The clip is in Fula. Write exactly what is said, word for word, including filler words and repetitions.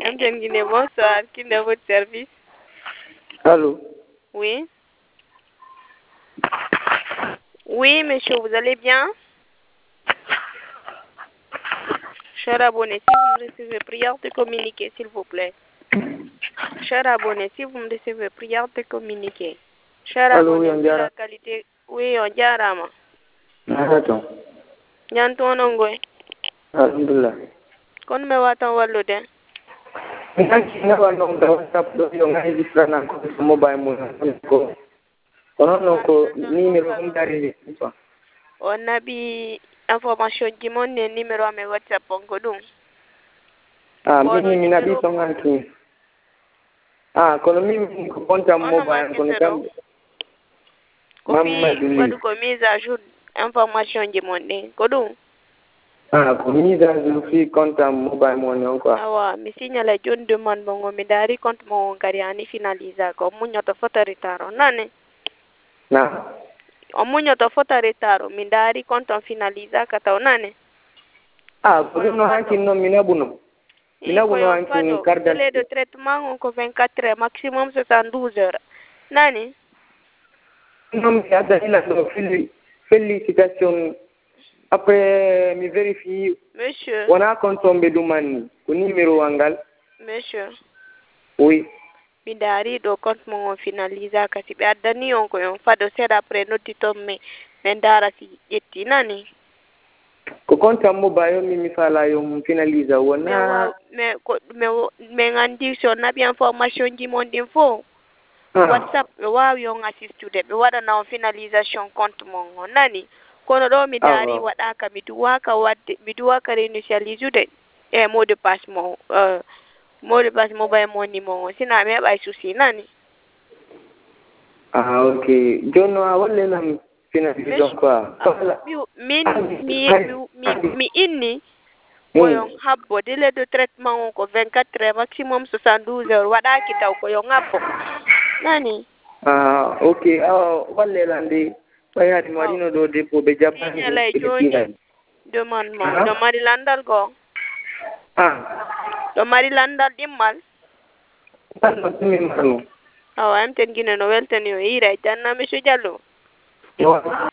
M T N Guinée, bonsoir. Qui est dans votre service? Allô? Oui. Oui, monsieur, vous allez bien? Cher abonné, si vous me recevez, prière de communiquer, s'il vous plaît. Cher abonné, si vous me recevez, prière de communiquer. Cher Allô, abonné, oui, on vu la qualité... Oui, on diarama. Attends. Ñantono ngoy. Alhamdulillah. Kon me watan wallude. Nanti na ba no da WhatsApp do yo ngai distra na ko mobile mo ko. Kono ko numéro ko dari ko. On nabi information ji mon ne numéro ame WhatsApp on ko dum. Ah, mi mi nabi to nganti. Ah, kono mi ko konta mobile kono kam. Ko fi wadu ko mise à jour information ji mon ne ko dum. Ah, ko mise à jour fi konta mobile mo ne ko. Awa, mi signala jon demande bongo mi dari compte mo ngari ani finaliser ko munyoto foto ritaro nane. Na. O munyoto foto ritaro mi dari compte on finaliser kata nane. Ah, ko no hankin no minabuno. Minabuno hankin carte délai de traitement on ko vingt-quatre heures maximum soixante-douze heures. Nani? Non, mi ada ila do félicitations. Après, mi vérifie. Monsieur. On a consommé du mani. Au numéro angal. Monsieur. Oui. Mi dari do compte mo finaliser kasi be adani on ko on fa do ser après notito me men dara si yetti nani. Ko compte mo bayo mi mi fala yo finaliser wona. Me ko me me ngandi so na bi information ji mon info. WhatsApp wa yo ngasistude be wada na finalisation compte mo nani. Kono do mi dari wada ka mi duwa ka wadde mi duwa ka initialiser e mot de passe mo euh mot de passe mobile money mo sina me ba souci nani. Ah, ok. Jono a wale na finalisation quoi. Mi mi mi mi inni koyon habbo délai de traitement ko vingt-quatre heures maximum soixante-douze heures wada kita ko yo ngabbo nani. Ah, ok. Ah, wale lande paya di marino do depo be japan ni joni demande mo do mari landal go. Ah. Do mari landal dimmal. Tanno timi maro. Awa am ten gina no weltani o ira tanna monsieur Diallo.